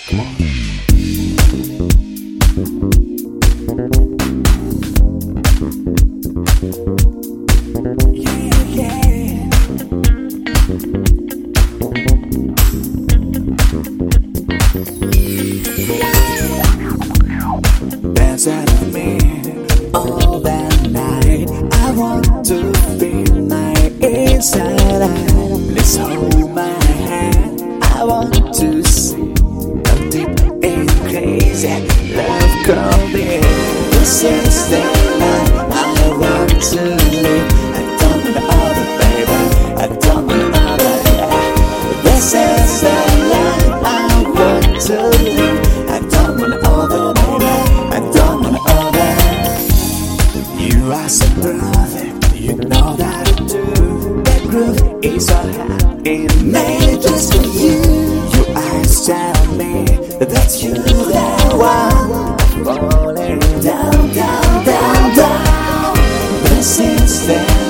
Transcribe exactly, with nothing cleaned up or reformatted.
Come on. Yeah, yeah. Dance at me all that night. I want to feel my inside out. Let's hold my hand. I want to see how deep and crazy love can be. This is the life I want to live. I don't want other, baby. I don't want other. Yeah. This is the life I want to live. I don't want other, baby. I don't want other. You are so perfect, you know that I do. That groove is so hot, it made just for you. Your eyes tell me that you the one. Falling down, down, down, down. This is the